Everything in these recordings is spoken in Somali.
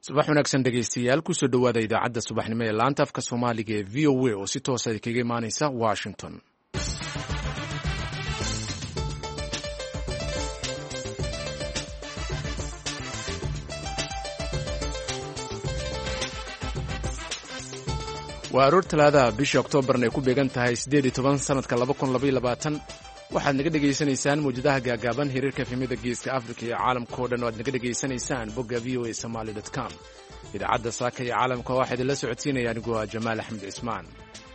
subax wanaagsan dhegaystayaal kusoo dhowaada idaacadda subaxnimo ee laanta afka soomaaliga ee v o a oo si toosa kaga imaanaysa washington. waa aroor talaadaha bishii oktoobarna ay ku beegan tahay 18 sanadka 2022. waxaad naga dhegaysanaysaan mawjadaha gaagaaban hiriirka efemyada geeska afrika iyo caalamkao dhan oo aad naga dhegaysanaysaan bogga v o a somaly.com. idaacadda saaka iyo caalamka waxaa idinla socodsiinaya aniguo jamaal axmed cismaan.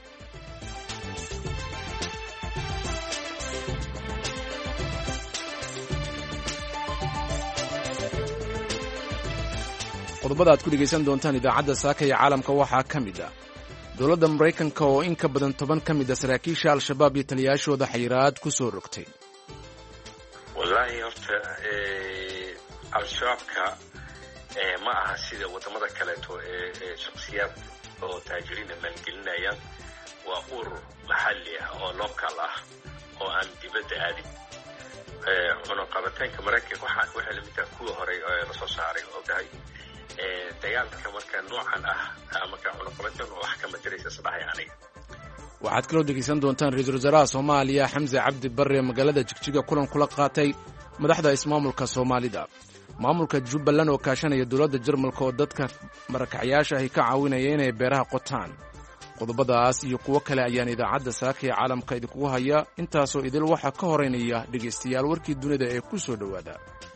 qodobada aad ku dhegaysan doontaan idaacadda saaka iyo caalamka waxaa ka mid ah dowladda maraykanka oo in ka badan 10 ka mid a saraakiisha al-shabaab iyo taliyaashooda xayiraad ku soo rogtay. wallaahi horta al-shabaabka ma aha sida wadamada kaleeto ee shakhsiyaad oo taajiriina maalgelinayaan. waa urur maxalli ah oo local ah oo aan dibadda aadin. cunaqabataynka maraykanka waxay la mid tahay kuwa horey la soo saaray oo dhahay dagaalka marka noocan ah marka cunaqabatayn wax ka madaraysa sabaxay aniga. waxaad kaloo dhegaysan doontaan ra-iisul wasaaraha soomaaliya xamse cabdi barre magaalada jigjiga kulan kula qaatay madaxda ismaamulka soomaalida. maamulka jubbaland oo kaashanaya dowladda jarmalka oo dadka marakacayaasha ahi ka caawinaya inay beeraha qotaan. qodobadaas iyo kuwo kale ayaan idaacadda saaka ee caalamka idinkugu haya. intaasoo idil waxaa ka horeynaya dhegaystayaal warkii dunida ee ku soo dhowaada.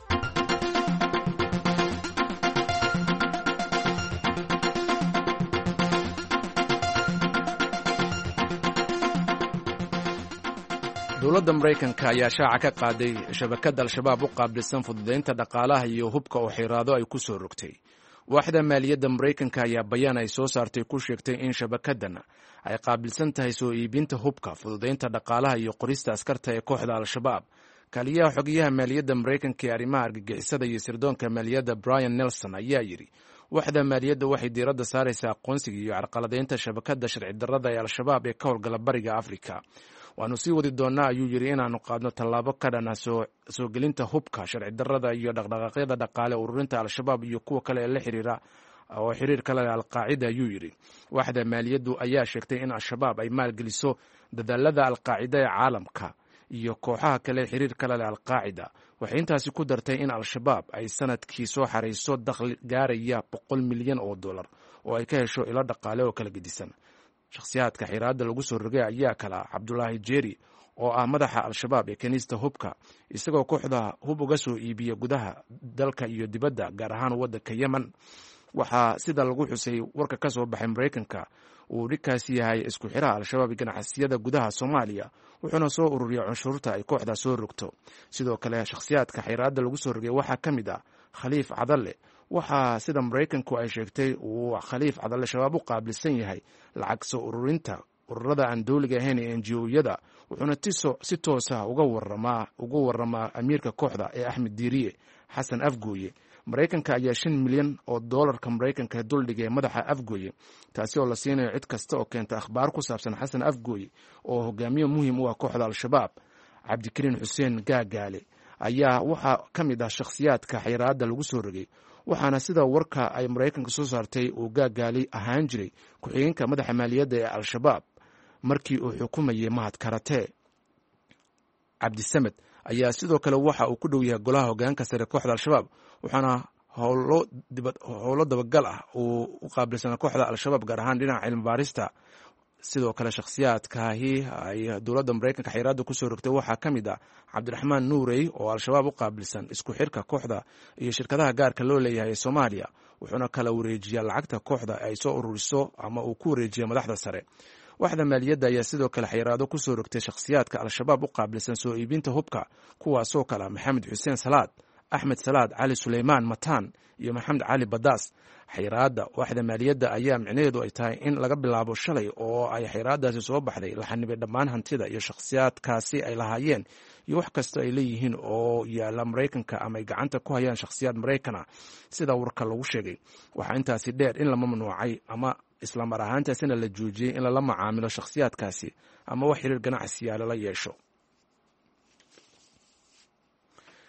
dowladda maraykanka ayaa shaaca ka qaaday shabakadda al-shabaab u qaabilsan fududaynta dhaqaalaha iyo hubka oo xiraado ay ku soo rogtay. waaxda maaliyadda maraykanka ayaa bayaan ay soo saartay ku sheegtay in shabakaddan ay qaabilsan tahay soo iibinta hubka, fududaynta dhaqaalaha iyo qorista askarta ee kooxda al-shabaab. kaaliyaha xogayaha maaliyadda maraykanka ee arrimaha argagixisada iyo sirdoonka maaliyadda brian nelson ayaa yidhi waaxda maaliyadda waxay diiradda saaraysaa aqoonsiga iyo carqaladaynta shabakadda sharci darrada ee al-shabaab ee ka howlgala bariga afrika. waannu sii wadi doonnaa ayuu yidhi inaannu qaadno tallaabo ka dhan ah soo gelinta hubka sharci darrada iyo dhaqdhaqaaqyada dhaqaale ururinta al-shabaab iyo kuwa kale ee la xiriira oo xiriir kale leh al-qaacida ayuu yidhi. waaxda maaliyaddu ayaa sheegtay in al-shabaab ay maalgeliso dadaalada al-qaacida ee caalamka iyo kooxaha kale xiriir kale leh al-qaacida. waxay intaasi ku dartay in al-shabaab ay sanadkii soo xarayso dakhli gaaraya $100 milyan oo ay ka hesho ilo dhaqaale oo kala gedisan. shakhsiyaadka xiraadda lagu soo rogay ayaa kala cabdulaahi jeeri oo ah madaxa al-shabaab ee kaniista hubka, isagoo kooxda hub uga soo iibiya gudaha dalka iyo dibadda, gaar ahaan waddanka yemen. waxaa sida lagu xusay warka ka soo baxay maraykanka uu dhigkaasi yahay isku xiraha al-shabaab iyo ganacsiyada gudaha soomaaliya, wuxuuna soo ururiya cunshuurta ay kooxda soo rogto. sidoo kale shakhsiyaadka xiraadda lagu soo rogay waxaa ka mid ah khaliif cadalle. waxaa sida maraykanku ay sheegtay uu khaliif cadalle shabaab u qaabilsan yahay lacag soo ururinta ururada aan dowliga ahayn ee NGO-yada, wuxuuna si toosa uga waramaa amiirka kooxda ee axmed diiriye xasan afgooye. maraykanka ayaa $5 milyan oo maraykanka duldhigay madaxa afgooye, taasi oo la siinayo cid kasta oo keenta akhbaar ku saabsan xasan afgooye oo hogaamiye muhiim u ah kooxda al-shabaab. cabdikariin xuseen gaagaale ayaa waxaa ka mid ah shakhsiyaadka xayiraadda lagu soo rogay, waxaana sida warka ay maraykanka soo saartay uu gaagaali ahaan jiray ku-xigeenka madaxa maaliyadda ee al-shabaab markii uu xukumayay mahad karatee. cabdisamed ayaa sidoo kale waxa uu ku dhow yahay golaha hogaanka sare kooxda al-shabaab, waxaana howlo dabagal ah uu u qaabilsanaa kooxda al-shabaab, gaar ahaan dhinaca cilmi baarista. sidoo kale shakhsiyaadkaahi ay dowladda maraykanka xayiraadda ku soo rogtay waxaa ka mid ah cabdiraxmaan nuurey oo al-shabaab u qaabilsan isku xirka kooxda iyo shirkadaha gaarka loo leeyahay ee soomaaliya, wuxuuna kala wareejiyaa lacagta kooxda ay soo ururiso ama uu ku wareejiya madaxda sare. waaxda maaliyadda ayaa sidoo kale xayiraado ku soo rogtay shakhsiyaadka al-shabaab u qaabilsan soo iibinta hubka, kuwaasoo kale maxamed xuseen salaad, axmed salaad, cali suleymaan mataan iyo maxamed cali badaas. xayiraadda waaxda maaliyadda ayaa micnaheedu ay tahay in laga bilaabo shalay oo ay xayiraadaasi soo baxday la xanibay dhammaan hantida iyo shakhsiyaadkaasi ay lahaayeen iyo wax kasta ay leeyihiin oo yaala maraykanka ama ay gacanta ku hayaan shakhsiyaad maraykana, sida warka lagu sheegay. waxaa intaasi dheer in la mamnuucay ama isla mar ahaantaasina la joojiyey in lala macaamilo shakhsiyaadkaasi ama wax xiriir ganacsiya lala yeesho.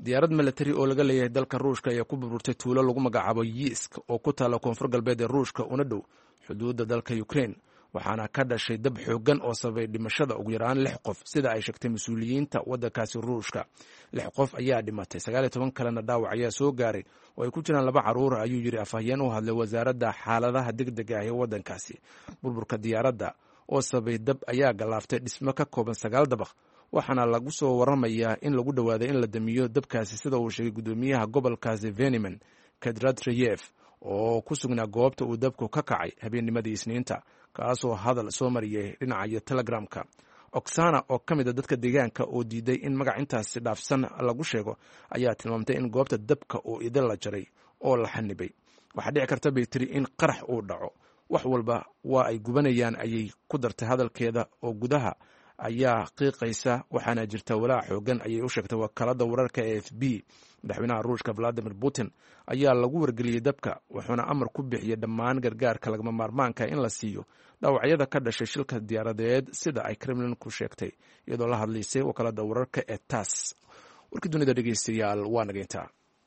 diyaarad militari oo laga leeyahay dalka ruushka ayaa ku burburtay tuulo lagu magacaabo yiisk oo ku taalla koonfur galbeed ee ruushka una dhow xuduudda dalka ukraine waxaana ka dhashay dab xooggan oo sababay dhimashada ugu yaraan 6 qof sida ay sheegtay mas-uuliyiinta waddankaasi ruushka 6 qof ayaa dhimatay 19 kalena dhaawac ayaa soo gaaray oo ay ku jiraan 2 carruur ayuu yidhi afhayeen u hadlay wasaaradda xaaladaha degdega ah ee waddankaasi burburka diyaaradda oo sababay dab ayaa galaaftay dhismo ka kooban 9 dabaq waxaana lagu soo waramayaa in lagu dhowaaday in la damiyo dabkaasi sida uu sheegay guddoomiyaha gobolkaasi Veniman Kadratreyev oo ku sugnaa goobta uu dabku ka kacay habeennimadii Isniinta kaasoo hadal soo mariyay dhinaca Telegramka. Oksana oo ka mid ah dadka deegaanka oo diiday in magac intaasi dhaafsan lagu sheego ayaa tilmaamtay in goobta dabka uu idin la jaray oo la xanibay. Waxaa dhici karta bay tiri in qarax uu dhaco. Wax walba waa ay gubanayaan ayay ku dartay hadalkeeda oo gudaha ayaa qiiqaysa waxaana jirta walaac xoogan ayay u sheegtay wakaalada wararka AFP. Madaxweynaha Ruushka Vladimir Putin ayaa lagu wargeliyey dabka wuxuuna amar ku bixiyey dhammaan gargaarka lagama maarmaanka in la siiyo dhaawacyada ka dhashay shilka diyaaradeed sida ay Kremlin ku sheegtay iyadoo la hadlaysay wakaalada wararka ee TASS. warkii dunida dhegeystayaal waa nageyntaa.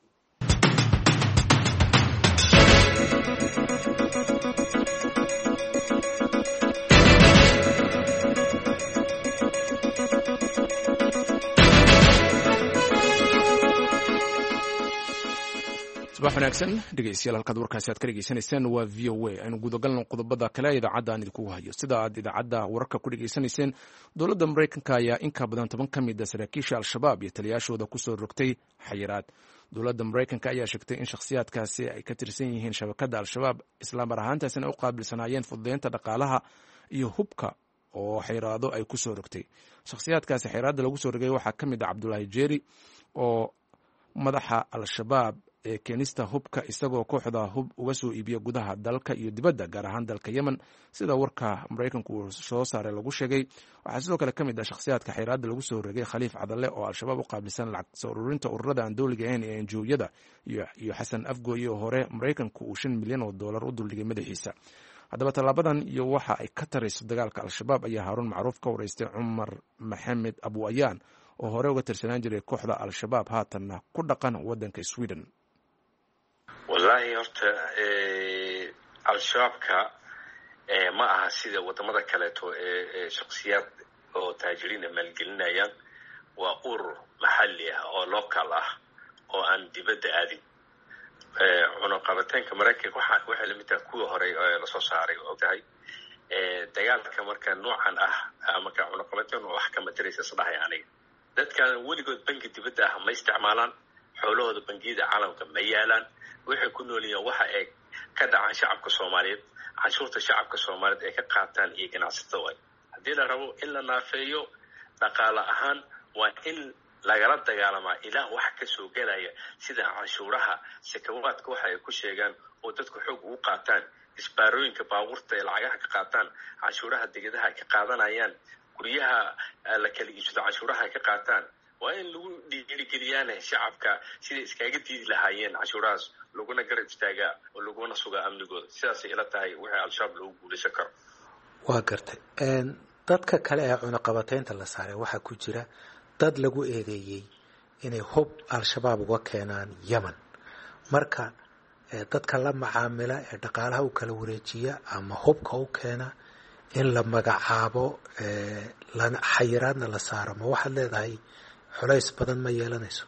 subax wanaagsan dhegeystayaal halkaad warkaasi aad ka dhegeysanayseen waa VOA aynu gudagalno qodobada kale ee idaacadda aan idinkugu hayo sida aad idaacadda wararka ku dhegeysanayseen dowladda Mareykanka ayaa in ka badan 10 ka mid ah saraakiisha al-shabaab iyo taliyaashooda ku soo rogtay xayiraad. dowladda Mareykanka ayaa sheegtay in shakhsiyaadkaasi ay ka tirsan yihiin shabakadda al-shabaab isla mar ahaantaasina u qaabilsanaayeen fududeynta dhaqaalaha iyo hubka oo xayiraado ay ku soo rogtay. shakhsiyaadkaasi xayiraadda lagu soo rogay waxaa ka mid ah Cabdullaahi Jeeri oo madaxa al-shabaab ee keenista hubka isagoo kooxda hub uga soo iibiya gudaha dalka iyo dibadda gaar ahaan dalka Yemen sida warka Mareykanku uu soo saaray lagu sheegay. waxaa sidoo kale ka mid ah shakhsiyaadka xayiraadda lagu soo rogay Khaliif Cadalle oo al-shabaab u qaabilsan lacag soo ururinta ururada aan dowliga ahayn ee NGO-yada iyo Xasan Afgooye oo hore Mareykanku uu $5 milyan u duldhigay madaxiisa. haddaba tallaabadan iyo waxa ay ka tarayso dagaalka al-shabaab ayaa Haarun Macruuf ka wareystay Cumar Maxamed Abu Ayaan oo hore uga tirsanaan jiray kooxda al-shabaab haatanna ku dhaqan waddanka Sweden. wallahi horta al-shabaabka ma aha sida wadamada kaleeto ee shakhsiyaad oo taajiriin maalgelinayaan. waa urur maxalli ah oo local ah oo aan dibadda aadin. cunaqabataynka Mareykanka waxay la mid tahay kuwii hore ee la soo saaray oo tahay dagaalka marka noocan ah marka cunaqabatayn wax kama diraysa saddex aniga dadkan weligood bangi dibadda ah ma isticmaalaan xoolahooda bangiyada caalamka ma yaalaan waxay ku noolyihiin waxa ay ka dhacaan shacabka Soomaaliyeed canshuurta shacabka Soomaaliyeed ay ka qaataan iyo ganacsatada way. haddii la rabo in la naafeeyo dhaqaale ahaan waa in lagala dagaalamaa ilaa wax ka soo galaya sida canshuuraha sakawaadka waxa ay ku sheegaan oo dadku xoog ugu qaataan isbaarooyinka baabuurta ee lacagaha ka qaataan canshuuraha degadaha ay ka qaadanayaan guryaha la kala iibsado canshuuraha ay ka qaataan. waa in lagu dhiirigeliyaan shacabka sida iskaga diidi lahaayeen canshuurahaas laguna garab istaagaa oo laguna sugaa amnigooda. sidaasay ila tahay wixii al-shabaab loogu guulaysan karo. waa gartay dadka kale ee cunaqabataynta la saaray waxaa ku jira dad lagu eedeeyey inay hub al-shabaab uga keenaan Yemen. marka dadka la macaamila ee dhaqaalaha u kala wareejiya ama hubka u keena in la magacaabo xayiraadna la saaro ma waxaad leedahay culays badan ma yeelanayso?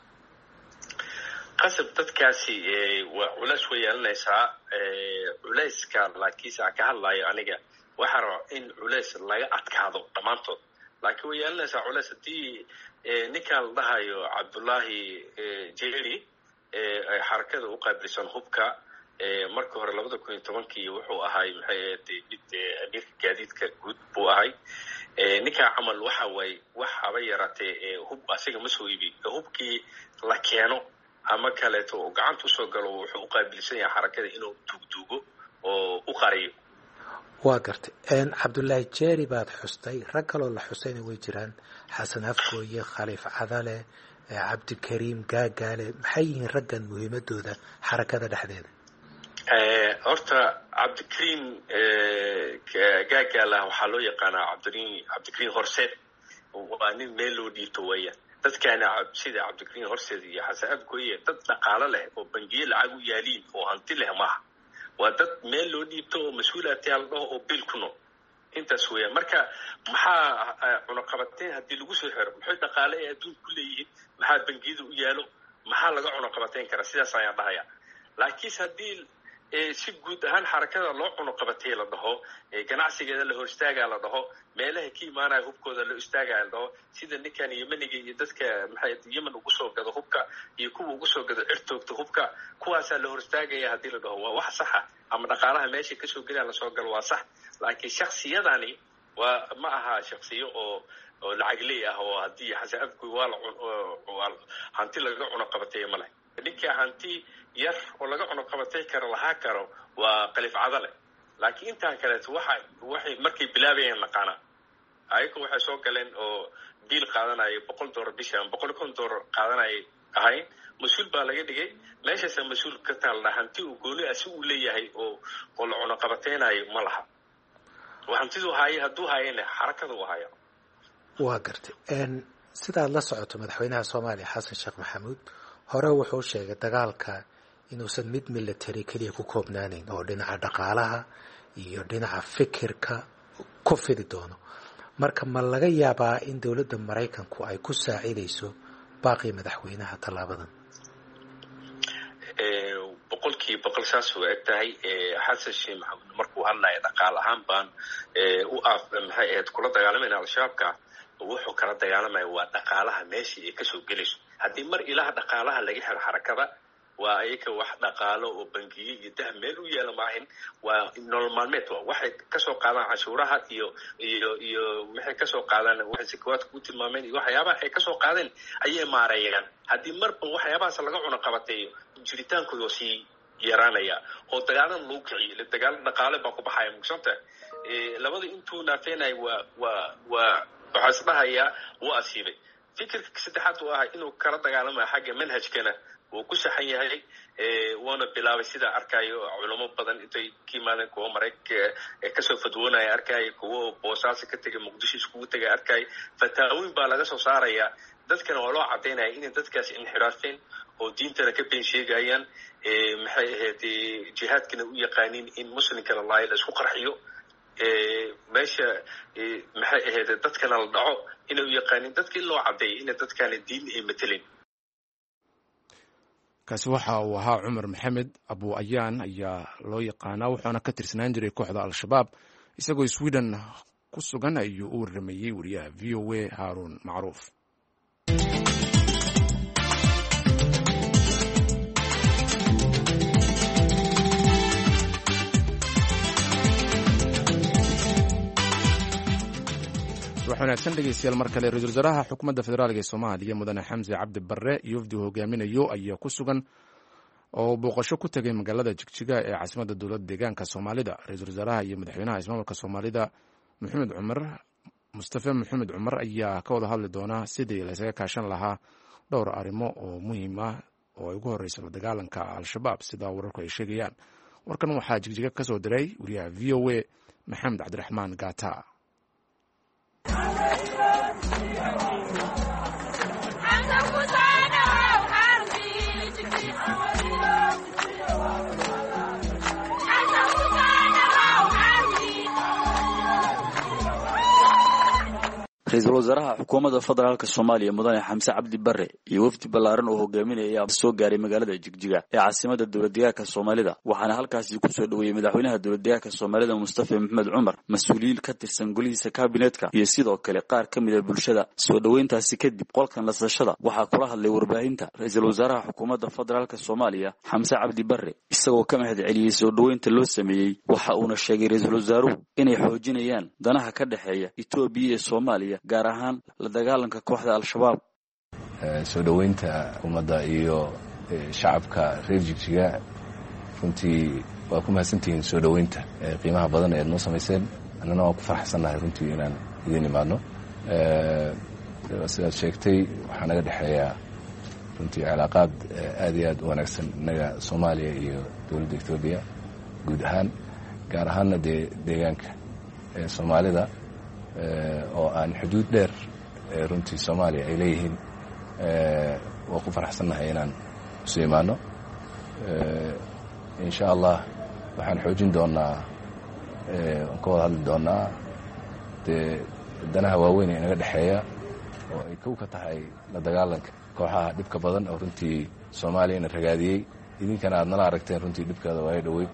qasab dadkaasi waa culays way yeelanaysaa. culayska laakiinse ka hadlayo aniga waxaa raba in culays laga adkaado dhammaantood laakiin way yeelanaysaa culays haddii ninkan la dhahayo Cabdullaahi Jeeri xarakada u qaabilsan hubka markii hore 2010 wuxuu ahay amiirka gaadiidka guud buu ahay. ninkaa camal waxa way wax haba yaratee hub asiga ma soo iibi hubkii la keeno ama kaleeto oo gacanta u soo galo wuxuu u qaabilsan yahay xarakada inuu tugtuugo oo u qariyo. waa gartay Cabdullaahi Jeeri baad xustay rag kaloo la xusayna way jiraan Xasan Afgooye Khaliif Cadalle Cabdikariim Gaagaale maxay yihiin raggan muhiimadooda xarakada dhexdeeda? horta Cabdikariim Gaagaale waxaa loo yaqaanaa Cabdikariim Horseed waa nin meel loo dhiibto weeyaan dadkaana sida cabdikariin horseed iyo xasan abgoye dad dhaqaale leh oo bangiye lacag u yaaliin oo hanti leh maaha waa dad meel loo dhiibto oo mas-uulaadyaal dhaho oo bil ku nool intaas weeyaan marka maxaa cunaqabateyn haddii lagu soo xiro maxay dhaqaale ee adduunka ku leeyihiin maxaa bangiyada u yaalo maxaa laga cunaqabateyn karaa sidaas ayaan dhahaya laakiinse haddii si guud ahaan xarakada loo cunaqabatay la dhaho ganacsigeeda la hor istaagaa la dhaho meelaha ka imaanaya hubkooda loo istaagaa la dhaho sida ninkan yemeniga iyo dadka maxay yemen ugu soo gado hubka iyo kuwa ugu soo gado cirtoogta hubka kuwaasaa la hor istaagaya haddii la dhaho waa wax saxa ama dhaqaalaha meesha kasoo gelaya lasoo galo waa sax laakiin shaksiyadani waa ma aha shaksiyo oo lacag leey ah oo haddii xasan abgoy waa hanti laga cunaqabateeyo ma leh ninka hanti yar oo laga cunaqabatay karo lahaa karo waa qalif cadale laakiin intaan kaleeto waxay markay bilaabayeen naqaana ayaga waxay soo galeen oo biil qaadanaya $100 bisha $150 qaadanaya ahayn mas-uul baa laga dhigay meeshaasa mas-uul ka taalla hanti uu gooni ah si uu leeyahay oo la cunaqabateynayo ma laha hantidu haye hadduu hayena xarakada u haya waa gartay sidaad la socoto madaxweynaha soomaaliya xasan sheekh maxamuud hore wuxuu sheegay dagaalka inuusan mid military keliya ku koobnaanayn oo dhinaca dhaqaalaha iyo dhinaca fikirka ku fidi doono marka ma laga yaabaa in dowladda maraykanku ay ku saacidayso baaqii madaxweynaha tallaabadan boqolkiiba saas u eg tahay xasan sheekh maxamuud markuu hadlaya dhaqaal ahaan baan maxay ahayd kula dagaalamayna al-shabaabka wuxuu kala dagaalamaya waa dhaqaalaha meeshii ay kasoo gelayso haddii mar ilaha dhaqaalaha laga xiro xarakada waa ayaga wax dhaqaalo oo bangiye iyo dah meel u yeela maahin waa nolol maalmeed waxay kasoo qaadaan cashuuraha iyo waxay kasoo qaadaan waxay sakawaadka u tilmaameen iyo waxyaabaha ay kasoo qaadeen ayay maareeyaan haddii marba waxyaabahaas laga cunaqabateeyo jiritaankooda sii yaraanaya oo dagaalan lagu kiciyo dagaalo dhaqaale baa ku baxaya mugsanta labada intuu naafeenay waxaa is dhahayaa wuu asiibay fikirka saddexaad uu ahaa inuu kala dagaalamayo xagga manhajkana wuu ku saxan yahay waana bilaabay sidaa arkayo culamo badan intay ka yimaadeen kuwo maraykanka kasoo fadwoonaya arkaayo kuwo boosaaso ka tegay muqdisho iskugu tegay arkaayo fataawooyin baa laga soo saaraya dadkana waa loo cadaynaya inay dadkaas inxiraafeen oo diintana ka been sheegayaan maxay ahayd jihaadkana u yaqaaniin in muslimka la laayo la isku qarxiyo meesha maxay ahayd dadkana la dhaco inay u yaqaaniin dadka in loo cadeeyo inay dadkaana diin ay matelin kaasi waxa uu ahaa cumar maxamed abu ayaan ayaa loo yaqaanaa wuxuuna ka tirsanaan jiray kooxda al-shabaab isagoo sweden ku sugan ayuu u waramayey wariyaha v o a haaruun macruuf wax wanaagsan dhegeystayaal mar kale ra-iisul wasaaraha xukuumadda federaalk ee soomaaliya mudane xamse cabdi barre iyo wafdi hogaaminayo ayaa ku sugan oo booqasho ku tegay magaalada jigjiga ee caasimadda dowladda deegaanka soomaalida ra-iisul wasaaraha iyo madaxweynaha ismaamulka soomaalida mustafe maxamed cumar ayaa ka wada hadli doona sidii laysaga kaashan lahaa dhowr arrimo oo muhiim ah oo ay ugu horeysa la dagaalanka al-shabaab sida wararku ay sheegayaan warkan waxaa jigjiga ka soo diray wariyaha v o a maxamed cabdiraxmaan gaata ra-iisul wasaaraha xukuumadda federaalka soomaaliya mudane xamse cabdi barre iyo wafdi ballaaran oo hogaaminaya ayaa soo gaaray magaalada jigjiga ee caasimadda dowladdeegaanka soomaalida waxaana halkaasi ku soo dhoweeyey madaxweynaha dowladdeegaanka soomaalida mustafe maxamed cumar mas-uuliyiin ka tirsan golihiisa kaabineetka iyo sidoo kale qaar ka mida bulshada soo dhoweyntaasi kadib qolkan nasashada waxaa kula hadlay warbaahinta ra-iisul wasaaraha xukuumadda federaalka soomaaliya xamse cabdi barre isagoo ka mahad celiyey soo dhoweynta loo sameeyey waxa uuna sheegay ra-iisul wasaaruhu inay xoojinayaan danaha ka dhexeeya etoobiya iyo soomaaliya gaar ahaan la dagaalanka kooxda al-shabaab soo dhoweynta ummadda iyo shacabka reer jigjiga runtii waa ku mahadsantihiin soo dhoweynta qiimaha badan ee aad noo samayseen annana waan ku faraxsannahay runtii inaan idiin imaadno sidaad sheegtay waxaa naga dhexeeya runtii cilaaqaad aad iyo aad u wanaagsan innaga soomaaliya iyo dowladda etoobiya guud ahaan gaar ahaanna dee deegaanka soomaalida oo aan xuduud dheer runtii soomaaliya ay leeyihiin waa ku faraxsannahay inaan isu imaano insha allah waxaan xoojin doonaa waan ka wada hadli doonaa dee danaha waaweyn ee inaga dhexeeya oo ay kow ka tahay la dagaalanka kooxaha dhibka badan oo runtii soomaaliya ina ragaadiyey idinkana aad nala aragteen runtii dhibkeeda waayo dhoweyd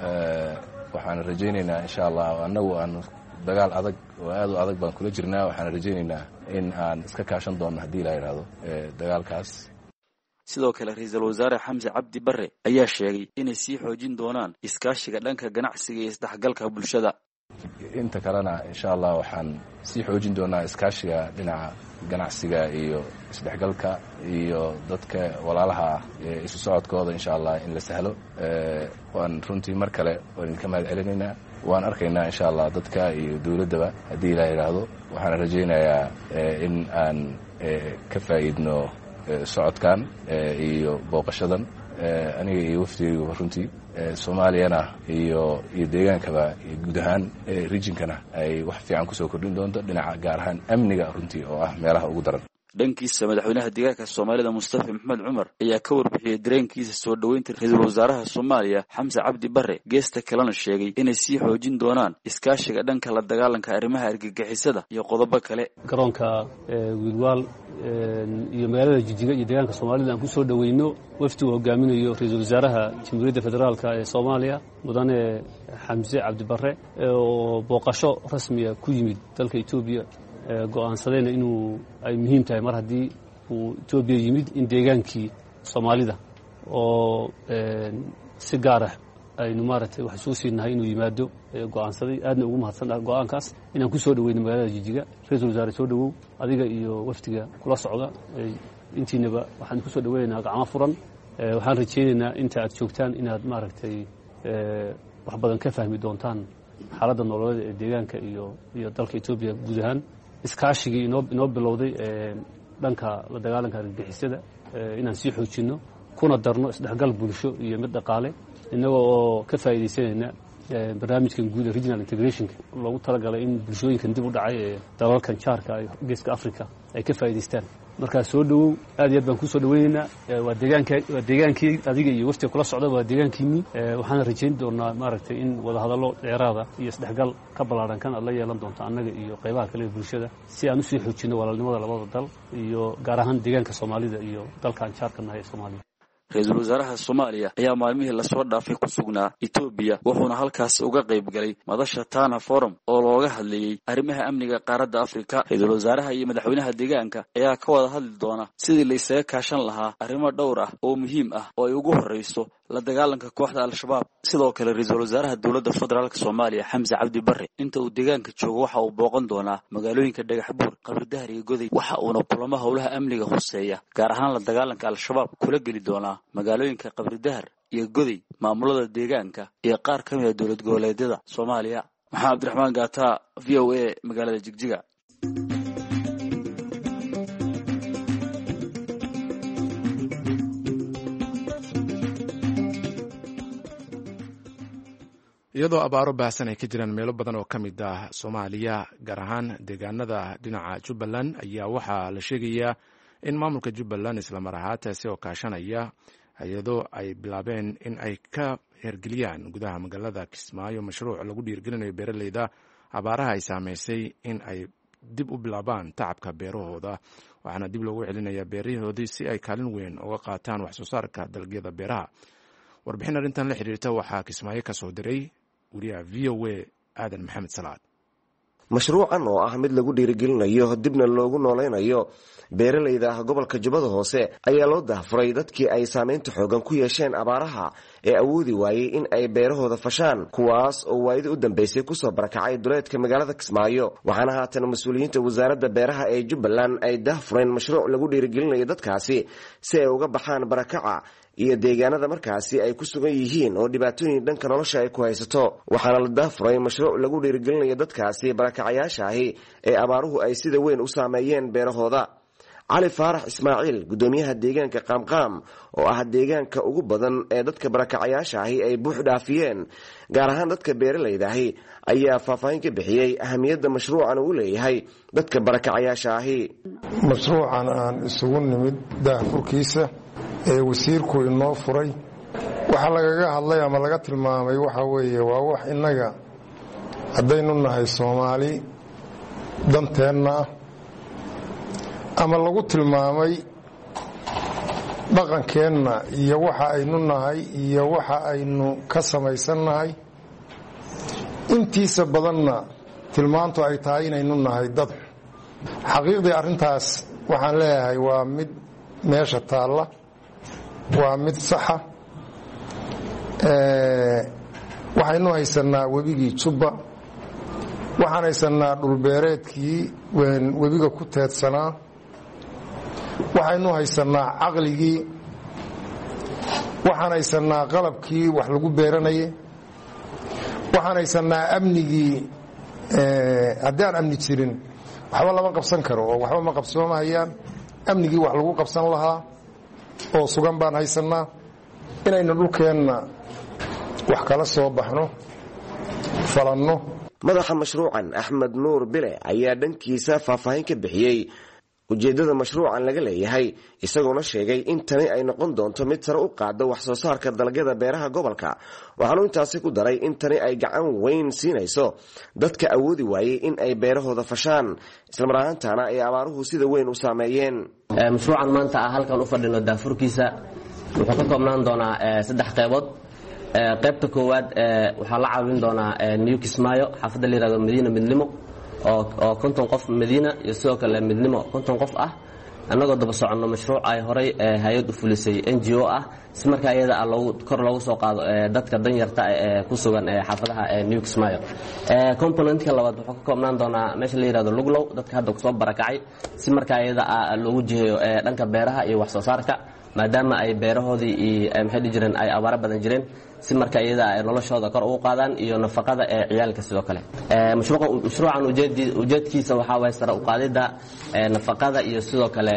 waxaan rajaynaynaa insha allah annagu aan dagaal adag oo aad u adag baan kula jirnaa waxaan rajaynaynaa in aan iska kaashan doonno haddii la yidhaahdo dagaalkaas sidoo kale ra-iisul wasaare xamse cabdi barre ayaa sheegay inay sii xoojin doonaan iskaashiga dhanka ganacsiga iyo isdhexgalka bulshada inta kalena insha allah waxaan sii xoojin doonaa iskaashiga dhinaca ganacsiga iyo isdhexgalka iyo dadka walaalaha ah ee isu socodkooda insha allah in la sahlo waan runtii mar kale waan idinka mahad celinaynaa waan arkaynaa insha allah dadka iyo dowladdaba haddii la yidhaahdo waxaan rajaynayaa in aan ka faa'iidno socodkan iyo booqashadan aniga iyo wafdigayguba runtii soomaaliyana iyo deegaankaba iyo guud ahaan regionkana ay wax fiican kusoo kordhin doonto dhinaca gaar ahaan amniga runtii oo ah meelaha ugu daran dhankiisa madaxweynaha deegaanka soomaalida mustafa maxamed cumar ayaa ka warbixiyey dareenkiisa soo dhoweynta ra-iisul wasaaraha soomaaliya xamse cabdi barre geesta kalena sheegay inay sii xoojin doonaan iskaashiga dhanka la dagaalanka arrimaha argagixisada iyo qodobo kale garoonka wiilwaal iyo magaalada jijiga iyo deegaanka soomaalida aan ku soo dhoweyno wafdigu hogaaminayo ra-iisul wasaaraha jamhuuriyadda federaalka ee soomaaliya mudane xamse cabdi barre oo booqasho rasmiya ku yimid dalka etoobiya go'aansadayna inuu ay muhiim tahay mar haddii uu etoobiya yimid in deegaankii soomaalida oo si gaarah aynu maaragtay wax soo siinahay inuu yimaado go'aansaday aadna ugu mahadsan go'aankaas inaan ku soo dhoweyno magaalada jijiga ra-iisul wasaare soo dhowow adiga iyo wafdiga kula socda intiinaba waxaan ku soo dhoweynaynaa gacmo furan waxaan rajaynaynaa inta aad joogtaan inaad maaragtay wax badan ka fahmi doontaan xaaladda nololeed ee deegaanka iyo dalka etoobiya guud ahaan iskaashigii inoo bilowday dhanka la dagaalanka argagixisada inaan sii xoojinno kuna darno isdhexgal bulsho iyo mid dhaqaale innaga oo ka faa'iidaysanayna barnaamijkan guud ee regional integrationka loogu talagalay in bulshooyinkan dib u dhacay ee dalalkan jaarka iyo geeska africa ay ka faa'iidaystaan markaa soo dhowow aad iyo aad baan ku soo dhoweynaynaa waa deegaankii adiga iyo waftiga kula socda waa deegaankiinii waxaana rajayn doonaa maaragtay in wadahadallo dheeraada iyo isdhexgal ka ballaaran kan aad la yeelan doonto annaga iyo qaybaha kale ee bulshada si aan usii xoojinno walaalnimada labada dal iyo gaar ahaan deegaanka soomaalida iyo dalkaan jaarka nahay ee soomaaliya ra-iisul wasaaraha soomaaliya ayaa maalmihii lasoo dhaafay ku sugnaa etoobiya wuxuuna halkaasi uga qayb galay madasha tana forum oo looga hadlayey arrimaha amniga qaaradda afrika ra-iisul wasaaraha iyo madaxweynaha deegaanka ayaa ka wada hadli doona sidii la isaga kaashan lahaa arrimo dhowr ah oo muhiim ah oo ay ugu horrayso la dagaalanka kooxda al-shabaab sidoo kale ra-iisul wasaaraha dowladda federaalka soomaaliya xamse cabdi barre inta uu deegaanka joogo waxa uu booqan doonaa magaalooyinka dhagaxbuur qabridahar iyo goday waxa uuna kulamo howlaha amniga huseeya gaar ahaan la dagaalanka al-shabaab kula geli doonaa magaalooyinka qabridahar iyo goday maamulada deegaanka iyo qaar ka mid a dowlad goboleedyada soomaaliya maxamed cabdiraxmaan gaata v o a magaalada jigjiga iyadoo abaaro baahsan ay ka jiraan meelo badan oo ka mid ah soomaaliya gaar ahaan deegaanada dhinaca jubbaland ayaa waxaa la sheegayaa in maamulka jubbaland islamar ahaantaasi oo kaashanaya hay-ado ay bilaabeen in ay ka hergeliyaan gudaha magaalada kismaayo mashruuc lagu dhiirgelinayo beeraleyda abaaraha ay saameysay in ay dib u bilaabaan tacabka beerahooda waxaana dib loogu celinayaa beerahoodii si ay kaalin weyn uga qaataan wax soo saarka dalagyada beeraha warbixin arrintan la xidhiirta waxaa kismaayo ka soo diray wariyaha v o a aadan maxamed salaad mashruucan oo ah mid lagu dhiirigelinayo dibna loogu noolaynayo beeralayda gobolka jubbada hoose ayaa loo daahfuray dadkii ay saamaynta xoogan ku yeesheen abaaraha ee awoodi waayey in ay beerahooda fashaan kuwaas oo waayadii u dambeysay kusoo barakacay duleedka magaalada kismaayo waxaana haatan mas-uuliyiinta wasaaradda beeraha ee jubbaland ay daahfureen mashruuc lagu dhiirigelinayo dadkaasi si ay uga baxaan barakaca iyo deegaanada markaasi ay ku sugan yihiin oo dhibaatooyin dhanka nolosha ay ku haysato waxaana la daafuray mashruuc lagu dhiirigelinayo dadkaasi barakacayaasha ahi ee abaaruhu ay sida weyn u saameeyeen beerahooda cali faarax ismaaciil gudoomiyaha deegaanka qaamqaam oo ah deegaanka ugu badan ee dadka barakacayaasha ahi ay buux dhaafiyeen gaar ahaan dadka beeralayda ahi ayaa faahfaahin ka bixiyey ahamiyadda mashruucan uu leeyahay dadka barakacayaasha ahi. mashruucan aan isugu nimid daahfurkiisa ee wasiirku inoo furay waxa lagaga hadlay ama laga tilmaamay waxa weeye waa wax innaga haddaynu nahay Soomaali danteenna ama lagu tilmaamay dhaqankeenna iyo waxa aynu nahay iyo waxa aynu ka samaysannahay intiisa badanna tilmaantu ay tahay inaynu nahay dad xaqiiqdii arrintaas waxaan leeyahay waa mid meesha taalla waa mid saxa waxaynu haysanaa webigii Jubba waxaan haysanaa dhulbeereedkii webiga ku teedsanaa waxaynu haysanaa caqligii waxaan haysanaa qalabkii wax lagu beeranayay waxaan haysanaa amnigii haddii aan amni jirin waxba lama qabsan karo oo waxba ma qabsoomahayaan amnigii wax lagu qabsan lahaa oo sugan baan haysanaa inaynu dhulkeenna wax kala soo baxno falanno. madaxa mashruucan Axmed Nuur Bile ayaa dhankiisa faahfaahin ka bixiyey ujeedada mashruucan laga leeyahay isagoona sheegay in tani ay noqon doonto mid sare u qaado wax soo saarka dalagyada beeraha gobolka waxaanu intaasi ku daray in tani ay gacan weyn siinayso dadka awoodi waayey in ay beerahooda fashaan isla mar ahaantaana ay abaaruhu sida weyn u saameeyeen. mashruucan maanta halkan u fadhino daafurkiisa wuxuu ka koobnaan doonaa 3 qaybood. qaybta koowaad waxaa la caawin doonaa New Kismaayo xaafadda la yiraahdo Madiina Midnimo oo 50 qof Madiina iyo sidoo kale Midnimo 50 qof ah annagoo daba soconno mashruuc ay horay hay'ad u fulisay NGO ah si markaa iyada kor loogu soo qaado dadka danyarta ee ku sugan xaafadaha New Kismaayo. componentka labaad wuxuu ka koobnaan doonaa meesha la yiraahdo Luglow dadka hadda ku soo barakacay si markaa iyada loogu jiheeyo dhanka beeraha iyo wax soo saarka maadaama ay beerahoodii maxay jireen ay abaaro badan jireen si markaa iyada ay noloshooda kor ugu qaadaan iyo nafaqada ciyaalka sidoo kale. mashruucan ujeedkiisa waxaa waay sare u qaadida nafaqada iyo sidoo kale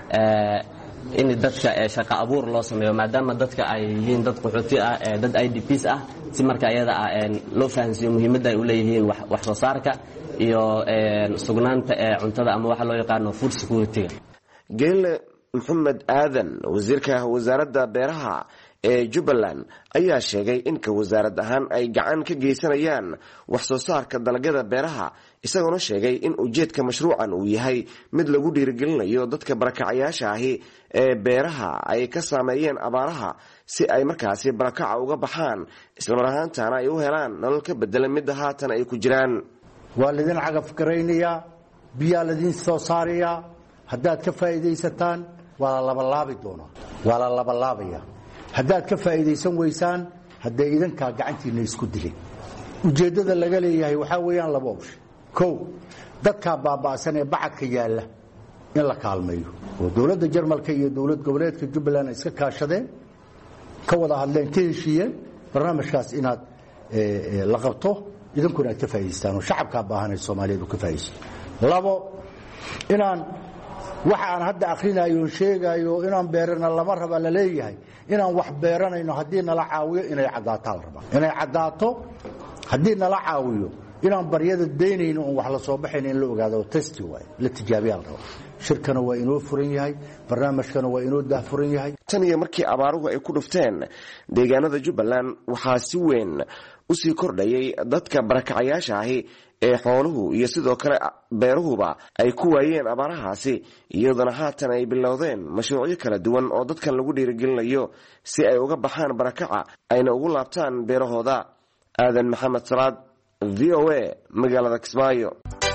in dadka shaqo abuur loo sameeyo maadaama dadka ay yihiin dad qaxooti ah dad IDPs ah si markaa iyada loo fahansiiyo muhiimadda ay u leeyihiin wax soo saarka iyo sugnaanta cuntada ama waxa loo yaqaano food security. Geele Maxamed Aadan wasiirka wasaaradda beeraha ee Jubbaland ayaa sheegay in ka wasaarad ahaan ay gacan ka geysanayaan wax soo saarka dalagyada beeraha isagoona sheegay in ujeedka mashruucan uu yahay mid lagu dhiirigelinayo dadka barakacayaasha ahi ee beeraha ay ka saameeyeen abaaraha si ay markaasi barakaca uga baxaan isla mar ahaantaana ay u helaan nolol ka bedelan midda haatan ay ku jiraan. waa ladin cagaf garaynayaa biyaa ladin soo saarayaa haddaad ka faa'iidaysataan waa la labalaabi doonaa waa la labalaabaya haddaad ka faa'iidaysan weysaan haddee idankaa gacantiinna isku dilin. ujeeddada laga leeyahay waxaa weeyaan 2 option. kow dadkaa baaba'san ee bacadka yaalla in la kaalmeeyo oo dowladda Jarmalka iyo dowlad goboleedka Jubbaland ay iska kaashadeen ka wada hadleen ka heshiiyeen barnaamijkaas inaad la qabto idankuna aad ka faa'iidaystaan oo shacabka baahan ee Soomaaliyeed ka faa'iidaysto. 2 inaan waxa aan hadda akhrinayo sheegayo inaan beerana lama raba la leeyahay inaan wax beeranayno hadii nala caawiyo inay cadaato la raba inay cadaato hadii nala caawiyo inaan baryada deynayno oo wax la soo baxayn in la ogaado test way la tijaabiyo la raba. shirkana waa inoo furan yahay barnaamijkana waa inoo daahfuran yahay. tan iyo markii abaaruhu ay ku dhufteen deegaanada Jubbaland waxaa si weyn u sii kordhayay dadka barakacayaasha ahi ee xooluhu iyo sidoo kale beeruhuba ay ku waayeen abaarahaasi iyadana haatan ay bilowdeen mashruucyo kala duwan oo dadkan lagu dhiirigelinayo si ay uga baxaan barakaca ayna ugu laabtaan beerahooda. Aadan Maxamed Salaad VOA magaalada Kismaayo.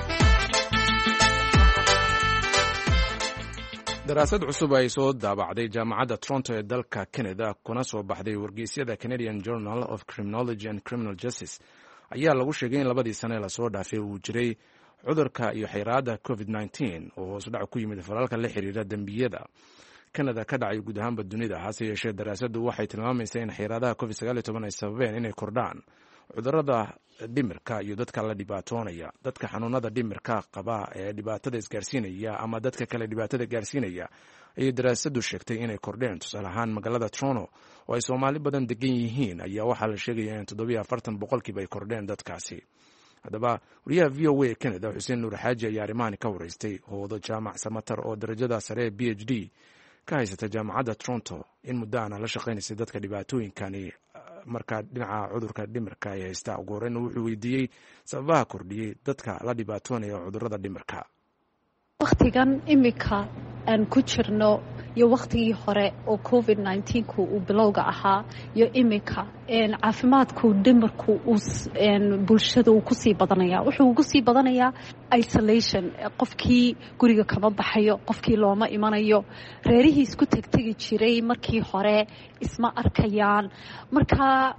daraasad cusub ay soo daabacday jaamacadda Toronto ee dalka Canada kuna soo baxday wargeysyada Canadian Journal of Criminology and Criminal Justice ayaa lagu sheegay in 2 sano la soo dhaafay uu jiray cudurka iyo xayiraadda COVID-19 oo hoos u dhac ku yimid falalka la xiriira dambiyada Canada ka dhacay guud ahaanba dunida. hase yeeshee daraasaddu waxay tilmaamaysaa in xayiraadaha COVID-19 ay sababeen inay kordhaan cudurrada dhimirka iyo dadka la dhibaatoonaya. Dadka xanuunada dhimirka qaba ee dhibaatada isgaarsiinaya ama dadka kale dhibaatada gaarsiinaya ayay daraasadu sheegtay inay kordheen. Tusaale ahaan magaalada Toronto oo ay Soomaali badan degan yihiin ayaa waxaa la sheegaya in 47% ay kordheen dadkaasi. haddaba wariyaha VOA ee Canada Xuseen Nuur Xaaji ayaa arrimahan ka wareystay hoodo jaamac samatar oo darajada sare PhD ka haysata jaamacadda Toronto in muddo aan la shaqeynaysay dadka dhibaatooyinkani marka dhinaca cudurka dhimirka ay haysta. ugu horreyn wuxuu weydiiyey sababaha kordhiyey dadka la dhibaatoonaya cudurrada dhimirka. waqtigan imika aan ku jirno iyo waqtigii hore oo COVID-19 uu bilowga ahaa iyo imika caafimaadku dhimirku bulshada uu kusii badanaya. wuxuu ugu sii badanayaa isolation. qofkii guriga kama baxayo, qofkii looma imanayo, reerihii isku tegtegi jiray markii hore isma arkayaan. marka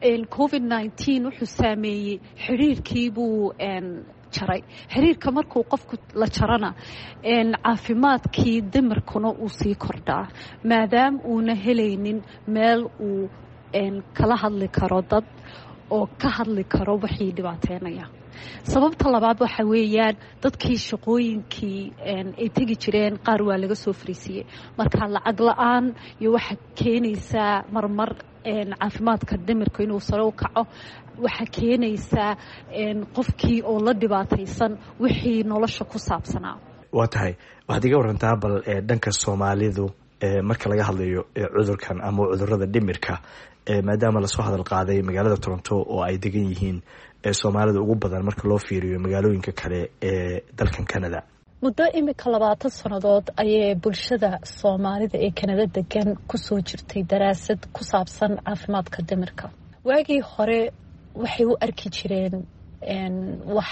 COVID-19 wuxuu saameeyey xiriirkii buu jaray. xiriirka markuu qofku la jarana caafimaadkii dhimirkuna uu sii kordhaa maadaama uuna helaynin meel uu kala hadli karo dad oo ka hadli karo wixii dhibaateynaya. sababta labaad waxa weeyaan dadkii shaqooyinkii ay tegi jireen qaar waa laga soo fariisiyey. marka lacag la-aan iyo waxaa keenaysaa marmar caafimaadka dhimirka inuu sare u kaco. waxaa keenaysaa qofkii oo la dhibaataysan wixii nolosha ku saabsanaa. waa tahay waxaad iga warantaa bal dhanka Soomaalidu marka laga hadlayo cudurkan ama cudurrada dhimirka maadaama lasoo hadal qaaday magaalada Toronto oo ay degan yihiin Soomaalida ugu badan marka loo fiiriyo magaalooyinka kale ee dalkan Canada. muddo imika 20 sannadood ayay bulshada Soomaalida ee Canada degan kusoo jirtay daraasad ku saabsan caafimaadka dhimirka. waagii hore waxay u arki jireen wax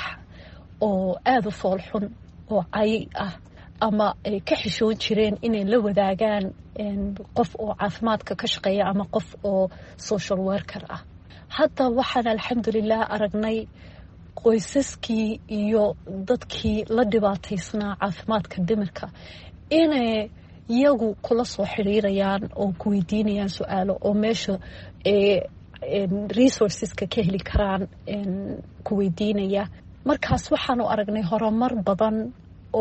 oo aad u fool xun oo cay ah ama ay ka xishoon jireen inay la wadaagaan qof oo caafimaadka ka shaqeeya ama qof oo social worker ah. hadda waxaan alxamdulilah aragnay qoysaskii iyo dadkii la dhibaataysnaa caafimaadka dhimirka inay iyagu kula soo xiriirayaan oo ku weydiinayaan su-aalo oo meesha resourceska ka heli karaan ku weydiinaya. markaas waxaanu aragnay horumar badan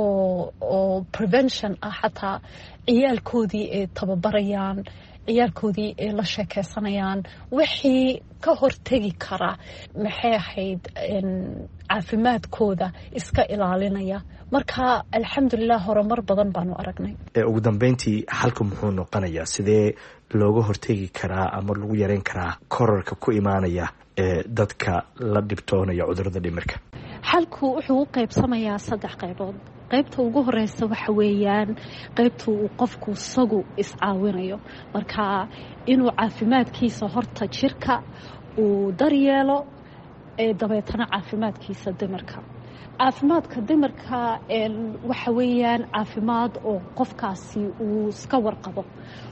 oo prevention ah. xataa ciyaalkoodii ay tababarayaan, ciyaalkoodii ay la sheekeysanayaan wixii ka hortegi kara maxay ahayd caafimaadkooda iska ilaalinaya. marka alxamdulilah horumar badan baanu aragnay. ugu dambeyntii xalku muxuu noqonayaa? sidee looga hortegi karaa ama lagu yareyn karaa korarka ku imaanaya dadka la dhibtoonaya cudurrada dhimirka? xalku wuxuu u qaybsamayaa 3 qaybood. qaybta ugu horeysa waxa weeyaan qaybta uu qofku isagu iscaawinayo. marka inuu caafimaadkiisa horta jirka uu daryeelo dabeetana caafimaadkiisa dhimirka. caafimaadka dhimirka waxa weeyaan caafimaad oo qofkaasi uu iska warqabo.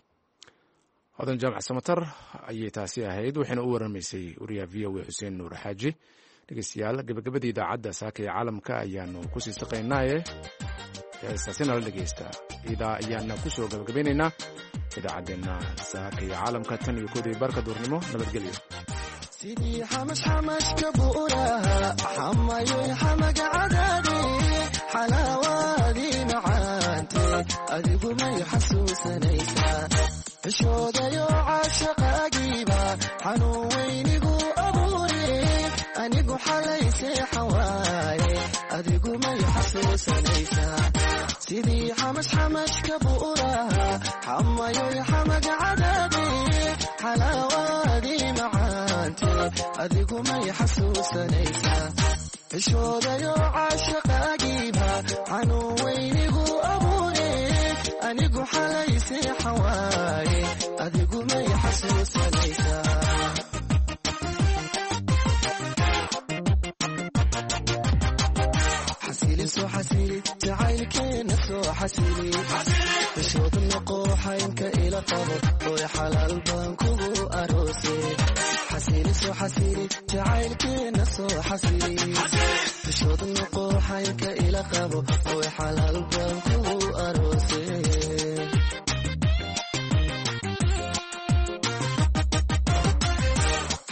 hodan jaamac samatar ayay taasi ahayd. waxayna u waramaysay wariyaha VOA Xuseen Nuur Xaaji. dhegeystayaal gabagabadii idaacadda saaka ee caalamka ayaanu ku sii saqaynaaye heestaasina la dhegeysta idaa ayaana ku soo gabagabaynaynaa idaacaddeenna saaka iyo caalamka tan iyo koodii barka duurnimo. nabadgelyo. sidii xamashka buuraha xamayoy xamaga cadaadi xalaawaadii macaante adigu may xasuusanaysaa cishoodayo caashaqaagiiba xanuun weynigu abuure anigu xalaysee xawaaye adigu may xasuusanaysaa sidii xamashka buuraha xamayoy xamaga cadaadi xalaawaadii macaante adigu may xasuusanaysaa cishoodayo caashaqaagiiba xanuun weynigu abuure anigu xalaysee xawaaye adigu may xasuusanaysaa soo xasili jacaylkeena soo xasili bishood noqooxaynka ila qabo ooy xalaal baan kugu aroose xasili soo xasili jacaylkeena soo xasili bishood noqooxaynka ila qabo ooy xalaal baan kugu aroose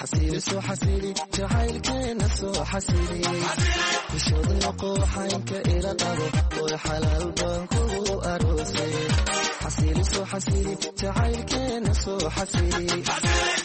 xasili soo xasili jacaylkeena soo xasili xishood noqo xaynka ila qabo oo xalaal baan kugu aroosay xasili soo xasili jacaylkeena soo xasili